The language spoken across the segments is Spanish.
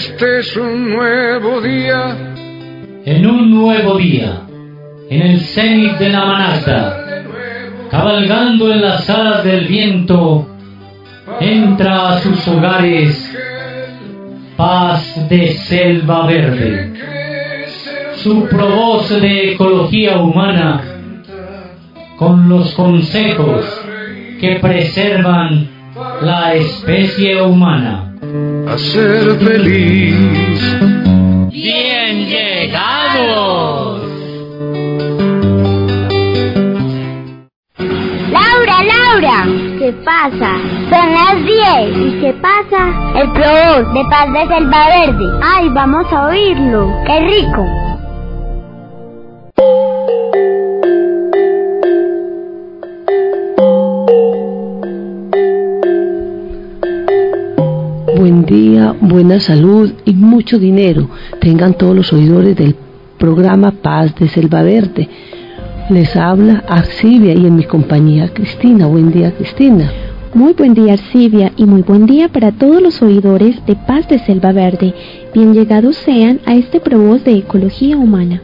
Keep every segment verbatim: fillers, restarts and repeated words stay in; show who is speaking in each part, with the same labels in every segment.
Speaker 1: Este es un nuevo día.
Speaker 2: En un nuevo día, en el cenit de la Manata, cabalgando en las alas del viento, entra a sus hogares Paz de Selva Verde, su provoz de ecología humana, con los consejos que preservan la especie humana.
Speaker 1: A ser feliz.
Speaker 2: ¡Bien llegados!
Speaker 3: ¡Laura, Laura! ¿Qué pasa? Son las diez. ¿Y qué pasa? El Provoz de Paz de Selva Verde. ¡Ay, vamos a oírlo! ¡Qué rico!
Speaker 4: Buen día, buena salud y mucho dinero tengan todos los oidores del programa Paz de Selva Verde. Les habla Arcibia y en mi compañía Cristina. Buen día, Cristina.
Speaker 5: Muy buen día, Arcibia, y muy buen día para todos los oidores de Paz de Selva Verde. Bien llegados sean a este provoz de ecología humana.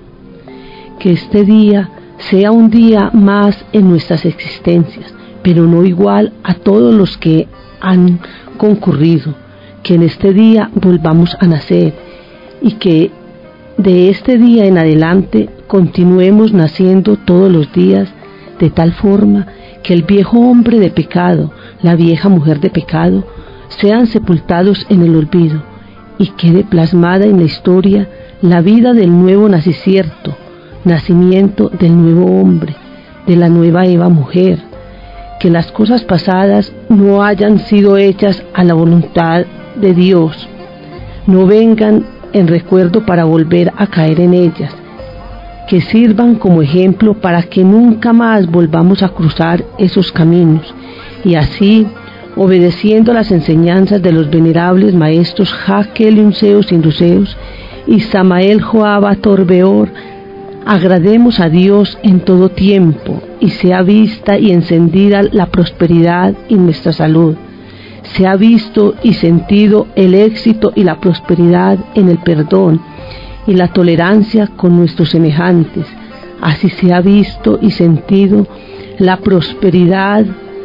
Speaker 4: Que este día sea un día más en nuestras existencias, pero no igual a todos los que han concurrido, que en este día volvamos a nacer y que de este día en adelante continuemos naciendo todos los días de tal forma que el viejo hombre de pecado, la vieja mujer de pecado, sean sepultados en el olvido y quede plasmada en la historia la vida del nuevo nacimiento, nacimiento del nuevo hombre, de la nueva Eva mujer. Que las cosas pasadas no hayan sido hechas a la voluntad de Dios, no vengan en recuerdo para volver a caer en ellas, que sirvan como ejemplo para que nunca más volvamos a cruzar esos caminos, y así, obedeciendo las enseñanzas de los venerables maestros Jaque Unceos Induceos y Samael Joaba Torbeor, agrademos a Dios en todo tiempo y sea vista y encendida la prosperidad y nuestra salud. Se ha visto y sentido el éxito y la prosperidad en el perdón y la tolerancia con nuestros semejantes. Así se ha visto y sentido la prosperidad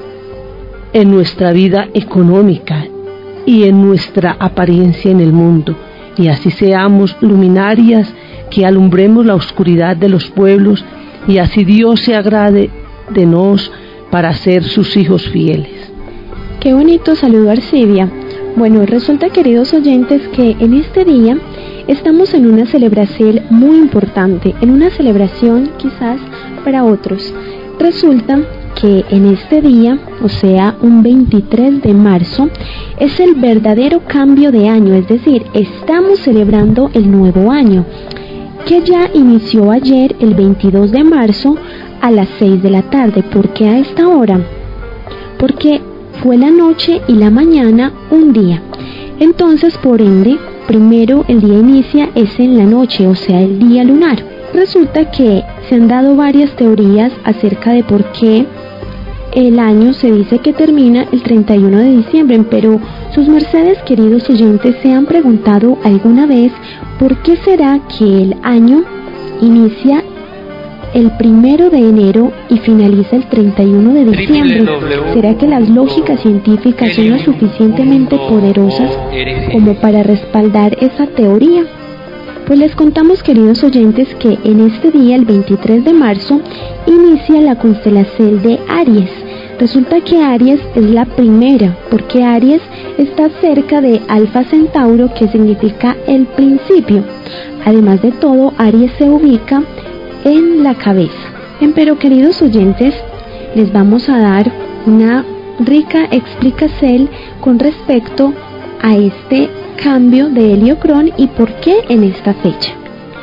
Speaker 4: en nuestra vida económica y en nuestra apariencia en el mundo. Y así seamos luminarias que alumbremos la oscuridad de los pueblos y así Dios se agrade de nos para ser sus hijos fieles.
Speaker 5: Qué bonito saludo, Arcibia. Bueno, resulta, queridos oyentes, que en este día estamos en una celebración muy importante, en una celebración quizás para otros. Resulta que en este día, o sea, un veintitrés de marzo, es el verdadero cambio de año, es decir, estamos celebrando el nuevo año, que ya inició ayer, el veintidós de marzo, a las seis de la tarde. ¿Por qué a esta hora? Porque fue la noche y la mañana un día. Entonces, por ende, primero el día inicia es en la noche, o sea, el día lunar. Resulta que se han dado varias teorías acerca de por qué el año se dice que termina el treinta y uno de diciembre, pero sus mercedes, queridos oyentes, ¿se han preguntado alguna vez por qué será que el año inicia el primero de enero y finaliza el treinta y uno de diciembre? ¿Será que las lógicas científicas son lo suficientemente poderosas como para respaldar esa teoría? Pues les contamos, queridos oyentes, que en este día, el veintitrés de marzo, inicia la constelación de Aries. Resulta que Aries es la primera, porque Aries está cerca de Alfa Centauro, que significa el principio. Además de todo, Aries se ubica en la cabeza. Pero, queridos oyentes, les vamos a dar una rica explicación con respecto a este cambio de Heliocrón y por qué en esta fecha.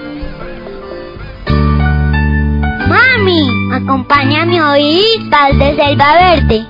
Speaker 3: Mami, acompáñame a oír Paz de Selva Verde.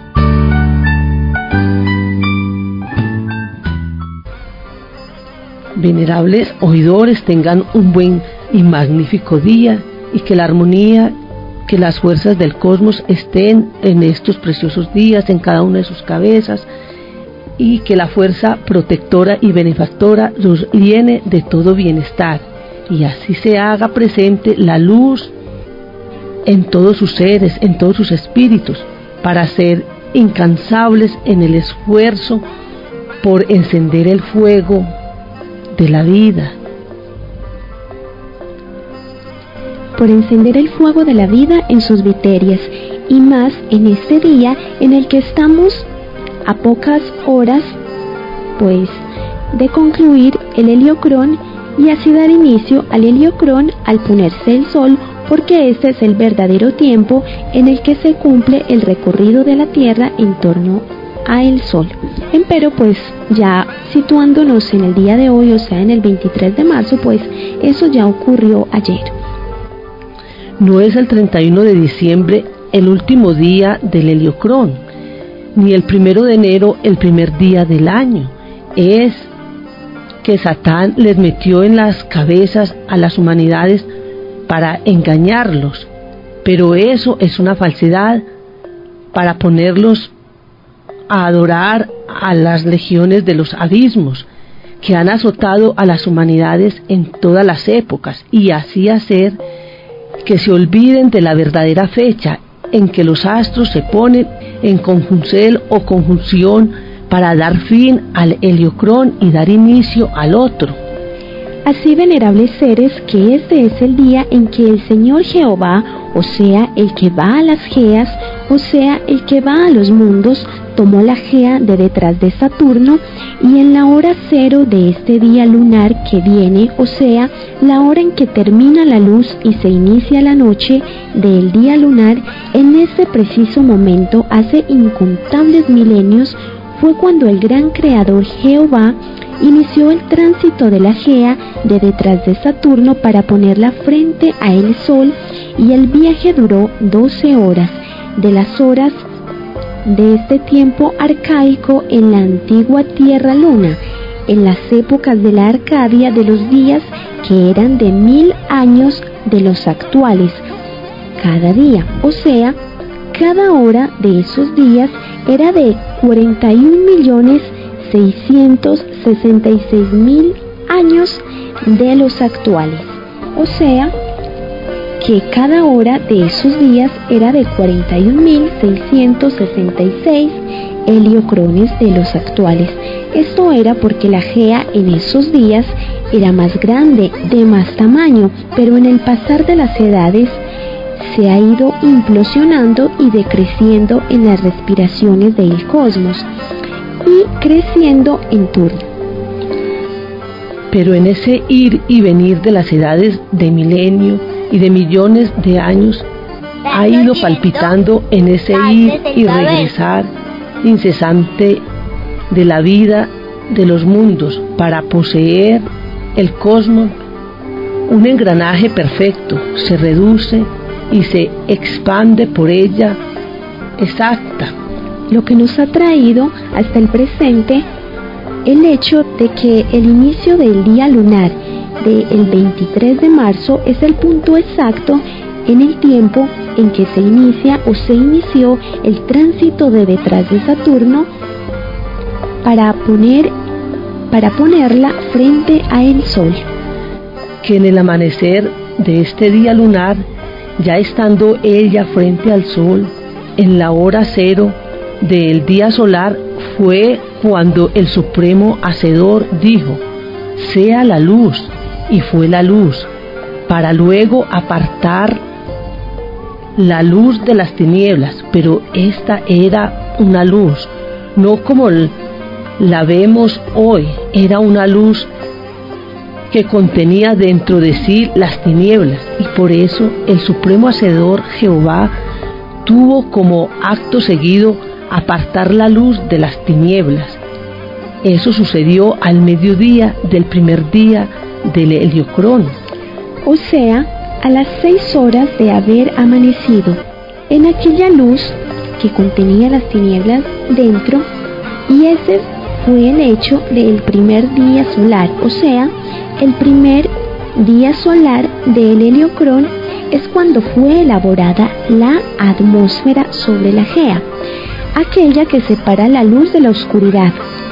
Speaker 4: Venerables oidores, tengan un buen y magnífico día y que la armonía, que las fuerzas del cosmos estén en estos preciosos días en cada una de sus cabezas y que la fuerza protectora y benefactora los llene de todo bienestar, y así se haga presente la luz en todos sus seres, en todos sus espíritus, para ser incansables en el esfuerzo por encender el fuego de la vida.
Speaker 5: Por encender el fuego de la vida en sus viterias, y más en este día en el que estamos a pocas horas, pues, de concluir el heliocrón y así dar inicio al heliocrón al ponerse el sol, porque este es el verdadero tiempo en el que se cumple el recorrido de la Tierra en torno a el Sol. Empero, pues, ya situándonos en el día de hoy, o sea, en el veintitrés de marzo, pues, eso ya ocurrió ayer.
Speaker 4: No es el treinta y uno de diciembre el último día del heliocrón, ni el primero de enero el primer día del año. Es que Satán les metió en las cabezas a las humanidades para engañarlos, pero eso es una falsedad para ponerlos a adorar a las legiones de los abismos que han azotado a las humanidades en todas las épocas, y así hacer que se olviden de la verdadera fecha en que los astros se ponen en conjunción o conjunción para dar fin al heliocrón y dar inicio al otro.
Speaker 5: Así, venerables seres, que este es el día en que el Señor Jehová, o sea, el que va a las Geas, o sea, el que va a los mundos, tomó la Gea de detrás de Saturno, y en la hora cero de este día lunar que viene, o sea, la hora en que termina la luz y se inicia la noche del día lunar, en ese preciso momento, hace incontables milenios, fue cuando el gran creador Jehová inició el tránsito de la Gea de detrás de Saturno para ponerla frente a el Sol, y el viaje duró doce horas, de las horas de este tiempo arcaico en la antigua Tierra Luna, en las épocas de la Arcadia, de los días que eran de mil años de los actuales, cada día, o sea, cada hora de esos días era de cuarenta y un millones seiscientos sesenta y seis mil años de los actuales, o sea, que cada hora de esos días era de cuarenta y un mil seiscientos sesenta y seis heliocrones de los actuales. Esto era porque la Gea en esos días era más grande, de más tamaño, pero en el pasar de las edades se ha ido implosionando y decreciendo en las respiraciones del cosmos y creciendo en turno.
Speaker 4: Pero en ese ir y venir de las edades de milenio y de millones de años, ha ido palpitando en ese ir y regresar incesante de la vida de los mundos para poseer el cosmos. Un engranaje perfecto se reduce y se expande por ella exacta,
Speaker 5: lo que nos ha traído hasta el presente el hecho de que el inicio del día lunar del veintitrés de marzo es el punto exacto en el tiempo en que se inicia o se inició el tránsito de detrás de Saturno para poner para ponerla frente a el Sol.
Speaker 4: Que en el amanecer de este día lunar, ya estando ella frente al Sol, en la hora cero del día solar, fue cuando el Supremo Hacedor dijo: sea la luz, y fue la luz, para luego apartar la luz de las tinieblas. Pero esta era una luz, no como la vemos hoy, era una luz que contenía dentro de sí las tinieblas, y por eso el Supremo Hacedor Jehová tuvo como acto seguido apartar la luz de las tinieblas. Eso sucedió al mediodía del primer día del heliocrón,
Speaker 5: o sea, a las seis horas de haber amanecido. En aquella luz que contenía las tinieblas dentro, y ese fue el hecho del primer día solar, o sea, el primer día solar del heliocrón es cuando fue elaborada la atmósfera sobre la Gea, aquella que separa la luz de la oscuridad,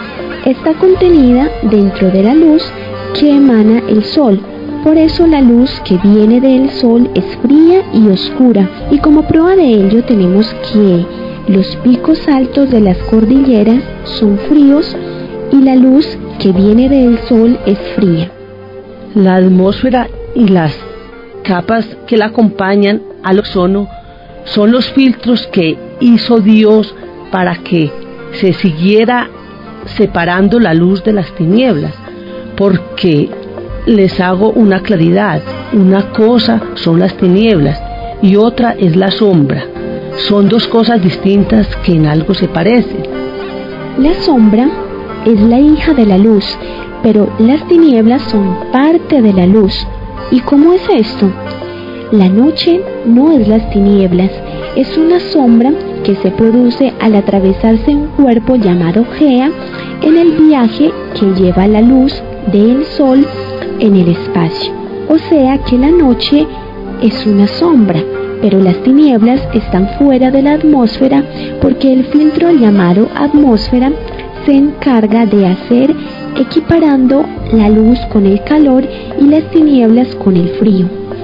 Speaker 5: está contenida dentro de la luz que emana el sol. Por eso la luz que viene del sol es fría y oscura, y como prueba de ello tenemos que los picos altos de las cordilleras son fríos y la luz que viene del sol es fría.
Speaker 4: La atmósfera y las capas que la acompañan al ozono son los filtros que hizo Dios para que se siguiera separando la luz de las tinieblas, porque les hago una claridad: una cosa son las tinieblas y otra es la sombra. Son dos cosas distintas que en algo se parecen.
Speaker 5: La sombra es la hija de la luz, pero las tinieblas son parte de la luz. ¿Y cómo es esto? La noche no es las tinieblas, es una sombra que se produce al atravesarse un cuerpo llamado Gea en el viaje que lleva la luz del sol en el espacio. O sea que la noche es una sombra, pero las tinieblas están fuera de la atmósfera porque el filtro llamado atmósfera se encarga de hacer equiparando la luz con el calor y las tinieblas con el frío.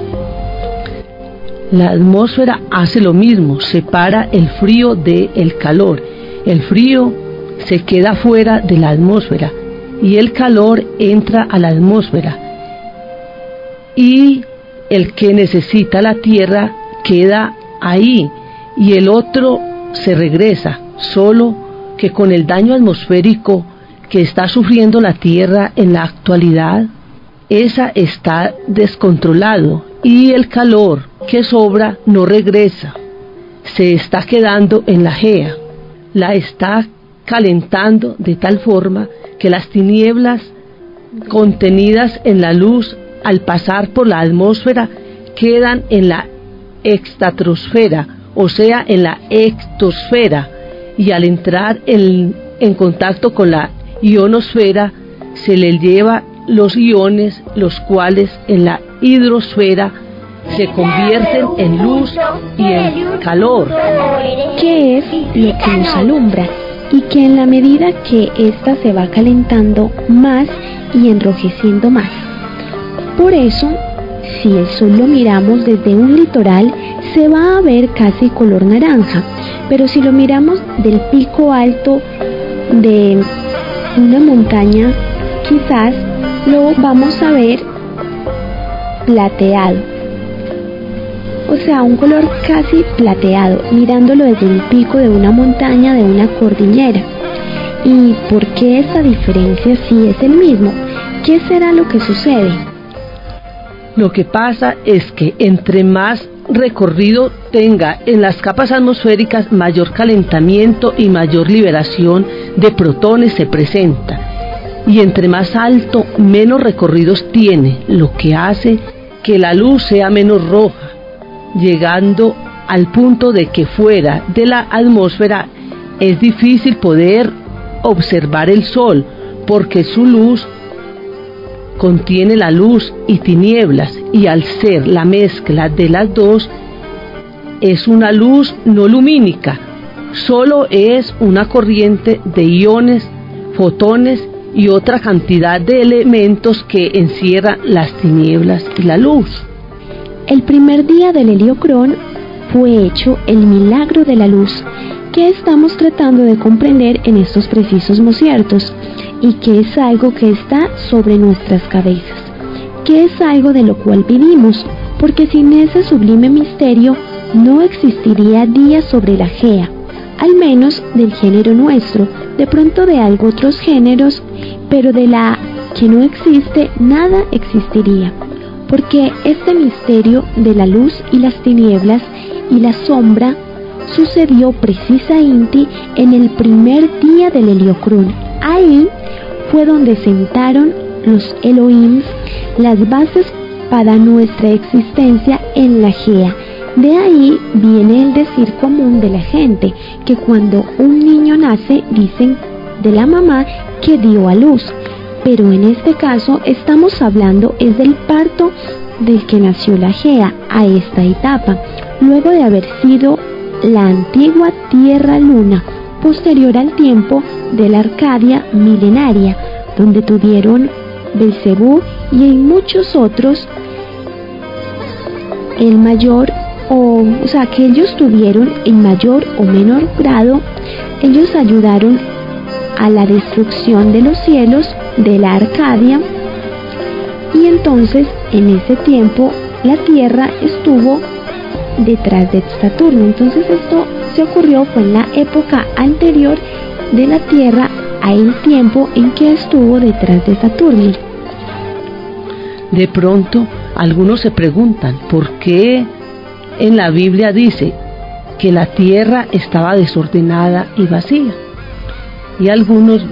Speaker 4: La atmósfera hace lo mismo, separa el frío del calor. El frío se queda fuera de la atmósfera y el calor entra a la atmósfera. Y el que necesita la tierra queda ahí y el otro se regresa, solo que con el daño atmosférico que está sufriendo la tierra en la actualidad, esa está descontrolado y el calor que sobra no regresa, se está quedando en la Gea, la está calentando de tal forma que las tinieblas contenidas en la luz al pasar por la atmósfera quedan en la estratosfera, o sea en la extosfera, y al entrar en, en contacto con la ionosfera se le lleva los iones, los cuales en la hidrosfera se convierten en luz y en calor,
Speaker 5: que es lo que nos alumbra, y que en la medida que ésta se va calentando más y enrojeciendo más. Por eso, si el sol lo miramos desde un litoral, se va a ver casi color naranja, pero si lo miramos del pico alto de una montaña, quizás lo vamos a ver plateado, o sea, un color casi plateado, mirándolo desde un pico de una montaña, de una cordillera. ¿Y por qué esa diferencia si es el mismo? ¿Qué será lo que sucede?
Speaker 4: Lo que pasa es que entre más recorrido tenga en las capas atmosféricas, mayor calentamiento y mayor liberación de protones se presenta, y entre más alto, menos recorridos tiene, lo que hace que la luz sea menos roja, llegando al punto de que fuera de la atmósfera es difícil poder observar el sol, porque su luz contiene la luz y tinieblas, y al ser la mezcla de las dos, es una luz no lumínica, solo es una corriente de iones, fotones y otra cantidad de elementos que encierran las tinieblas y la luz.
Speaker 5: El primer día del Heliocrón fue hecho el milagro de la luz, que estamos tratando de comprender en estos precisos mociertos, y que es algo que está sobre nuestras cabezas, que es algo de lo cual vivimos, porque sin ese sublime misterio no existiría día sobre la Gea, al menos del género nuestro, de pronto de algo otros géneros, pero de la que no existe nada existiría, porque este misterio de la luz y las tinieblas y la sombra sucedió precisamente en el primer día del Heliocrón. Ahí fue donde sentaron los Elohim las bases para nuestra existencia en la Gea. De ahí viene el decir común de la gente, que cuando un niño nace dicen de la mamá que dio a luz, pero en este caso estamos hablando es del parto del que nació la Gea a esta etapa, luego de haber sido la antigua Tierra-Luna, posterior al tiempo de la Arcadia milenaria, donde tuvieron Belcebú y en muchos otros el mayor o, o sea que ellos tuvieron en mayor o menor grado, ellos ayudaron a la destrucción de los cielos de la Arcadia, y entonces en ese tiempo la tierra estuvo detrás de Saturno. Entonces esto se ocurrió fue en la época anterior de la tierra al tiempo en que estuvo detrás de Saturno.
Speaker 4: De pronto algunos se preguntan por qué en la Biblia dice que la tierra estaba desordenada y vacía, y algunos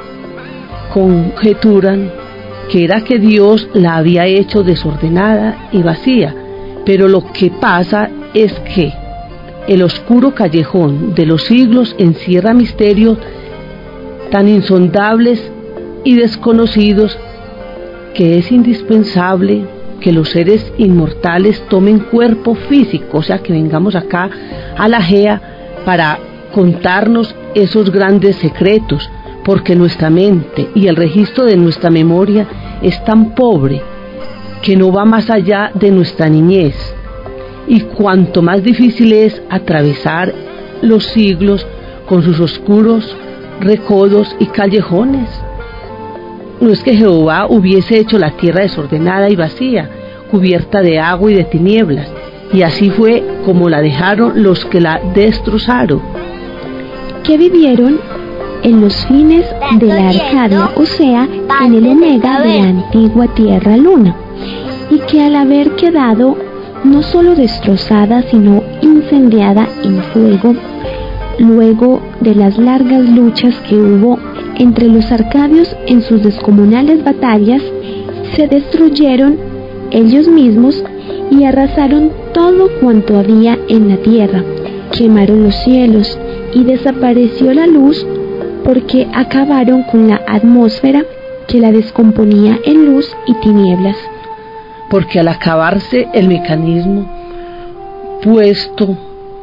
Speaker 4: conjeturan que era que Dios la había hecho desordenada y vacía, pero lo que pasa es que el oscuro callejón de los siglos encierra misterios tan insondables y desconocidos que es indispensable que los seres inmortales tomen cuerpo físico, o sea que vengamos acá a la Gea para contarnos esos grandes secretos, porque nuestra mente y el registro de nuestra memoria es tan pobre que no va más allá de nuestra niñez, y cuanto más difícil es atravesar los siglos con sus oscuros recodos y callejones. No es que Jehová hubiese hecho la tierra desordenada y vacía, cubierta de agua y de tinieblas, y así fue como la dejaron los que la destrozaron.
Speaker 5: Que vivieron en los fines de la Arcadia, o sea, en el omega de la antigua Tierra Luna, y que al haber quedado no solo destrozada, sino incendiada en fuego, luego de las largas luchas que hubo entre los arcadios en sus descomunales batallas, se destruyeron ellos mismos y arrasaron todo cuanto había en la tierra, quemaron los cielos y desapareció la luz, porque acabaron con la atmósfera que la descomponía en luz y tinieblas.
Speaker 4: Porque al acabarse el mecanismo puesto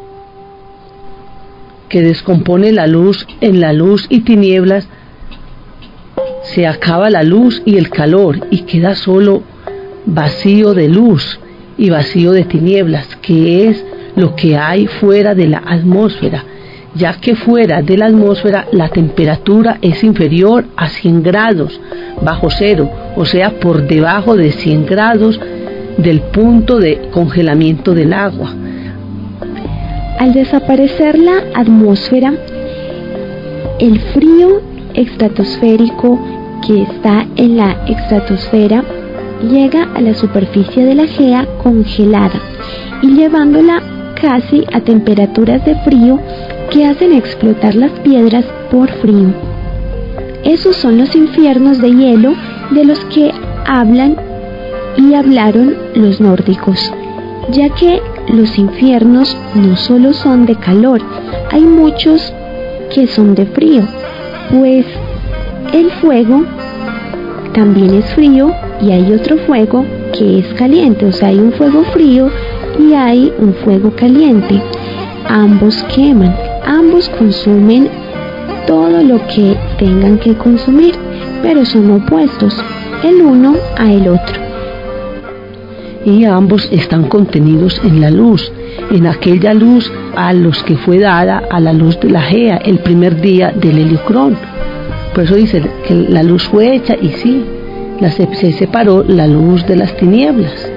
Speaker 4: que descompone la luz en la luz y tinieblas, se acaba la luz y el calor y queda solo vacío de luz y vacío de tinieblas, que es lo que hay fuera de la atmósfera, ya que fuera de la atmósfera la temperatura es inferior a cien grados bajo cero, o sea, por debajo de cien grados del punto de congelamiento del agua.
Speaker 5: Al desaparecer la atmósfera, el frío estratosférico que está en la estratosfera llega a la superficie de la Gea congelada y llevándola casi a temperaturas de frío que hacen explotar las piedras por frío. Esos son los infiernos de hielo de los que hablan y hablaron los nórdicos, ya que los infiernos no solo son de calor, hay muchos que son de frío, pues el fuego también es frío y hay otro fuego que es caliente, o sea, hay un fuego frío y hay un fuego caliente. Ambos queman, ambos consumen todo lo que tengan que consumir, pero son opuestos el uno a el otro.
Speaker 4: Y ambos están contenidos en la luz, en aquella luz a los que fue dada a la luz de la Gea el primer día del Heliocrón. Por eso dice que la luz fue hecha y sí, la se, se separó la luz de las tinieblas.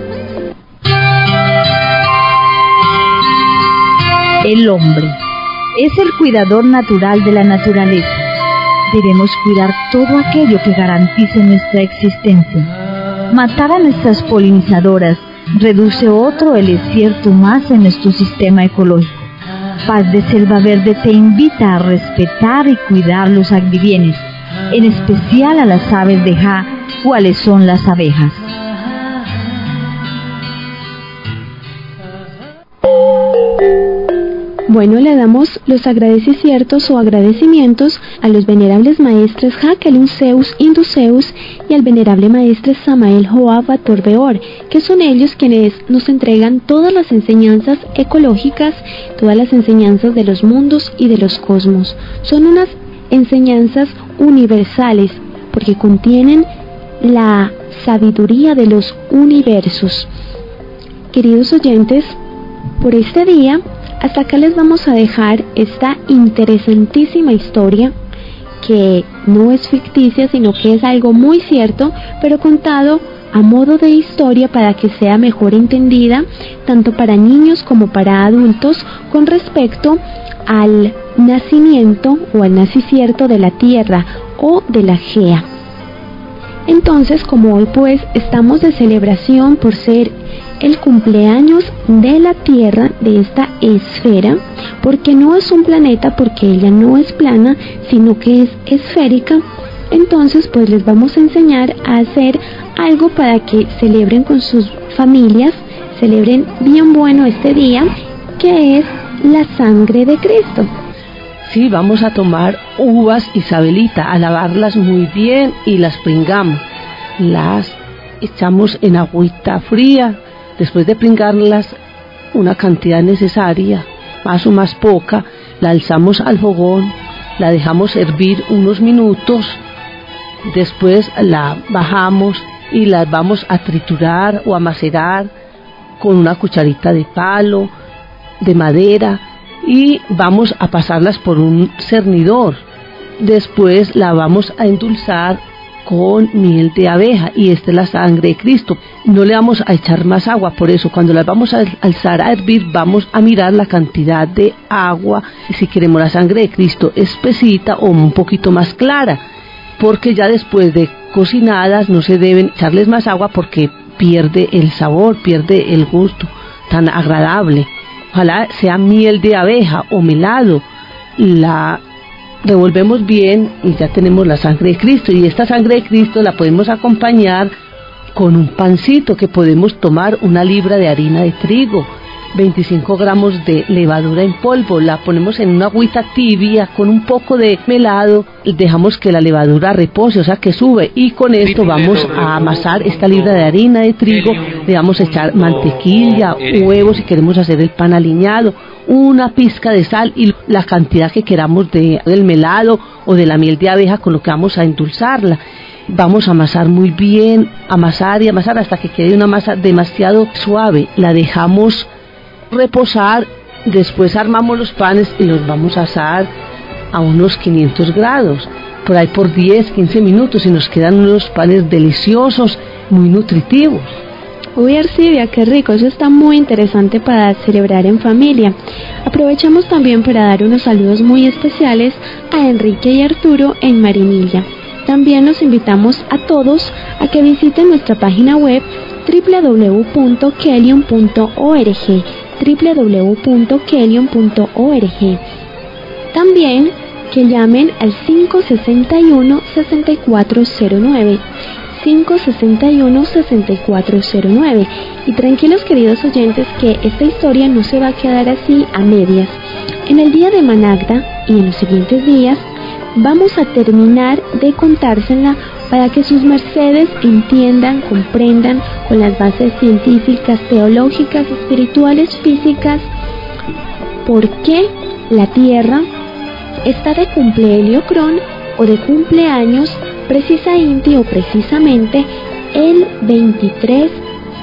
Speaker 6: El hombre es el cuidador natural de la naturaleza. Debemos cuidar todo aquello que garantice nuestra existencia. Matar a nuestras polinizadoras reduce otro el desierto más en nuestro sistema ecológico. Paz de Selva Verde te invita a respetar y cuidar los agribienes, en especial a las aves de Ja, cuáles son las abejas.
Speaker 5: Bueno, le damos los agradecimientos o agradecimientos a los venerables maestres Jacqueline Zeus Induceus y al venerable maestre Samael Joab Batorbeor, que son ellos quienes nos entregan todas las enseñanzas ecológicas, todas las enseñanzas de los mundos y de los cosmos. Son unas enseñanzas universales, porque contienen la sabiduría de los universos. Queridos oyentes, por este día, hasta acá les vamos a dejar esta interesantísima historia que no es ficticia, sino que es algo muy cierto, pero contado a modo de historia para que sea mejor entendida, tanto para niños como para adultos, con respecto al nacimiento o al nacicierto de la Tierra o de la Gea. Entonces, como hoy pues estamos de celebración por ser el cumpleaños de la Tierra, de esta esfera, porque no es un planeta, porque ella no es plana, sino que es esférica, entonces pues les vamos a enseñar a hacer algo para que celebren con sus familias, celebren bien bueno este día, que es la sangre de Cristo.
Speaker 4: Sí, vamos a tomar uvas Isabelita, a lavarlas muy bien y las pringamos. Las echamos en agüita fría, después de pringarlas una cantidad necesaria, más o más poca, la alzamos al fogón, la dejamos hervir unos minutos, después la bajamos y las vamos a triturar o a macerar con una cucharita de palo, de madera, y vamos a pasarlas por un cernidor. Después la vamos a endulzar con miel de abeja, y esta es la sangre de Cristo. No le vamos a echar más agua, por eso cuando las vamos a alzar a hervir vamos a mirar la cantidad de agua, si queremos la sangre de Cristo espesita o un poquito más clara, porque ya después de cocinadas no se deben echarles más agua porque pierde el sabor, pierde el gusto tan agradable. Ojalá sea miel de abeja o melado. La revolvemos bien y ya tenemos la sangre de Cristo, y esta sangre de Cristo la podemos acompañar con un pancito, que podemos tomar una libra de harina de trigo, veinticinco gramos de levadura en polvo, la ponemos en una agüita tibia con un poco de melado, y dejamos que la levadura repose, o sea que sube, y con esto vamos a amasar esta libra de harina de trigo, le vamos a echar mantequilla, huevos si queremos hacer el pan aliñado, una pizca de sal y la cantidad que queramos de, del melado o de la miel de abeja con lo que vamos a endulzarla. Vamos a amasar muy bien, amasar y amasar hasta que quede una masa demasiado suave, la dejamos reposar, después armamos los panes y los vamos a asar a unos quinientos grados, por ahí por diez, quince minutos, y nos quedan unos panes deliciosos, muy nutritivos.
Speaker 5: Uy, Arcibia, qué rico, eso está muy interesante para celebrar en familia. Aprovechamos también para dar unos saludos muy especiales a Enrique y Arturo en Marinilla. También los invitamos a todos a que visiten nuestra página web doble u doble u doble u punto kelion punto org, doble u doble u doble u punto kelion punto org. También que llamen al cinco seis uno, seis cuatro cero nueve, cinco seis uno, seis cuatro cero nueve. Y tranquilos, queridos oyentes, que esta historia no se va a quedar así a medias. En el día de Managda y en los siguientes días vamos a terminar de contársela para que sus mercedes entiendan, comprendan con las bases científicas, teológicas, espirituales, físicas, por qué la Tierra está de cumpleeliocrón o de cumpleaños precisamente o precisamente el veintitrés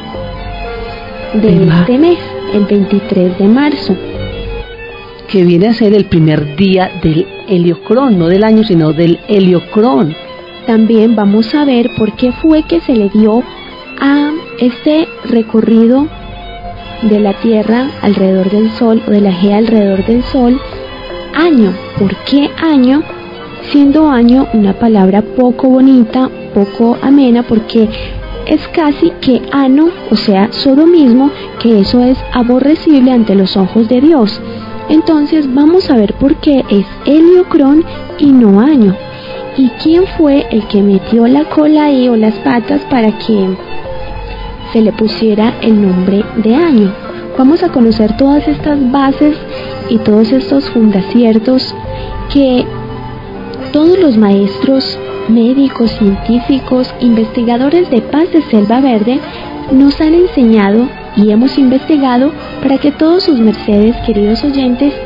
Speaker 5: de este mes, el veintitrés de marzo.
Speaker 4: Que viene a ser el primer día del heliocrón, no del año, sino del heliocrón.
Speaker 5: También vamos a ver por qué fue que se le dio a este recorrido de la Tierra alrededor del Sol, o de la Gea alrededor del Sol, año. ¿Por qué año? Siendo año una palabra poco bonita, poco amena, porque es casi que ano, o sea, sodomismo, que eso es aborrecible ante los ojos de Dios. Entonces vamos a ver por qué es heliocrón y no año. ¿Y quién fue el que metió la cola ahí o las patas para que se le pusiera el nombre de año? Vamos a conocer todas estas bases y todos estos fundaciertos que todos los maestros, médicos, científicos, investigadores de Paz de Selva Verde nos han enseñado y hemos investigado para que todos sus mercedes, queridos oyentes,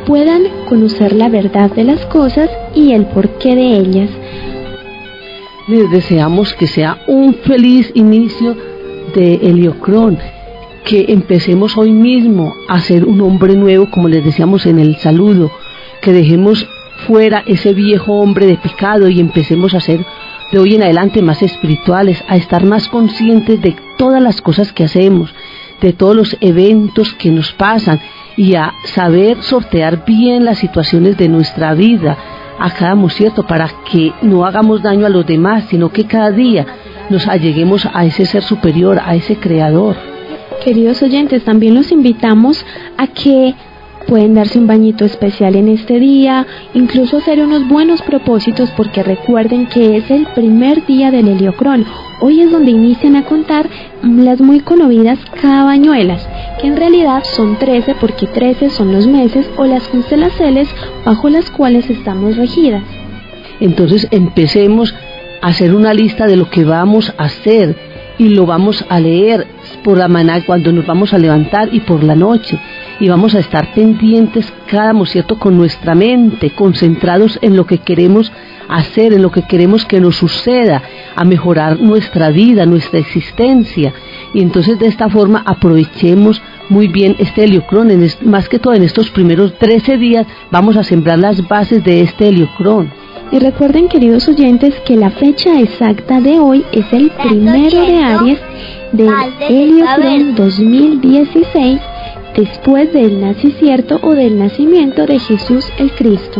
Speaker 5: puedan conocer la verdad de las cosas y el porqué de ellas.
Speaker 4: Les deseamos que sea un feliz inicio de Heliocrón, que empecemos hoy mismo a ser un hombre nuevo, como les decíamos en el saludo, que dejemos fuera ese viejo hombre de pecado y empecemos a ser de hoy en adelante más espirituales, a estar más conscientes de todas las cosas que hacemos, de todos los eventos que nos pasan y a saber sortear bien las situaciones de nuestra vida, a cada cierto, para que no hagamos daño a los demás, sino que cada día nos alleguemos a ese ser superior, a ese creador.
Speaker 5: Queridos oyentes, también los invitamos a que pueden darse un bañito especial en este día, incluso hacer unos buenos propósitos, porque recuerden que es el primer día del Heliocrón. Hoy es donde inician a contar las muy conocidas cabañuelas, que en realidad son trece, porque trece son los meses o las constelaciones bajo las cuales estamos regidas.
Speaker 4: Entonces empecemos a hacer una lista de lo que vamos a hacer y lo vamos a leer por la mañana cuando nos vamos a levantar y por la noche, y vamos a estar pendientes cada cierto con nuestra mente, concentrados en lo que queremos hacer, en lo que queremos que nos suceda, a mejorar nuestra vida, nuestra existencia. Y entonces de esta forma aprovechemos muy bien este Heliocrón, en es, más que todo en estos primeros trece días vamos a sembrar las bases de este Heliocrón.
Speaker 5: Y recuerden, queridos oyentes, que la fecha exacta de hoy es el primero de Aries del Heliocrón dos mil dieciséis, después del nacimiento o del nacimiento de Jesús el Cristo.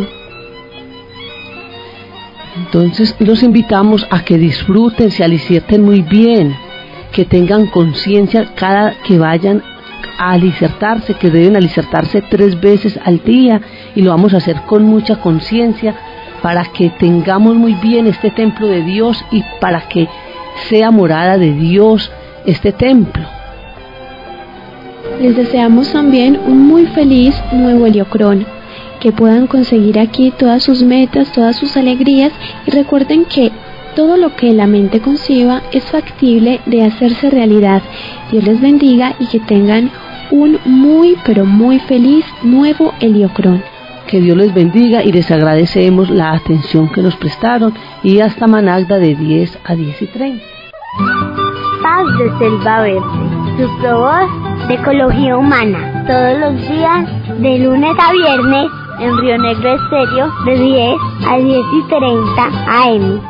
Speaker 4: Entonces los invitamos a que disfruten, se alicierten muy bien, que tengan conciencia cada que vayan a alicertarse, que deben alicertarse tres veces al día, y lo vamos a hacer con mucha conciencia para que tengamos muy bien este templo de Dios y para que sea morada de Dios este templo.
Speaker 5: Les deseamos también un muy feliz nuevo Heliocrón, que puedan conseguir aquí todas sus metas, todas sus alegrías, y recuerden que todo lo que la mente conciba es factible de hacerse realidad. Dios les bendiga y que tengan un muy pero muy feliz nuevo Heliocrón.
Speaker 4: Que Dios les bendiga y les agradecemos la atención que nos prestaron, y hasta Managda de diez a diez y treinta.
Speaker 3: Paz de Selva Verde, su voz de ecología humana, todos los días de lunes a viernes en Río Negro Estéreo de diez a diez y treinta a eme.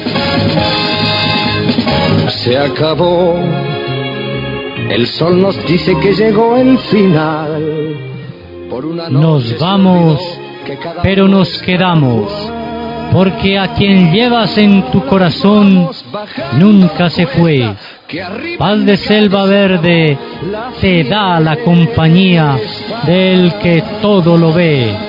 Speaker 1: Se acabó, el sol nos dice que llegó el final. Por una
Speaker 2: Nos vamos, pero nos quedamos, porque a quien llevas en tu corazón nunca se fue. Paz de Selva Verde te da la compañía del que todo lo ve.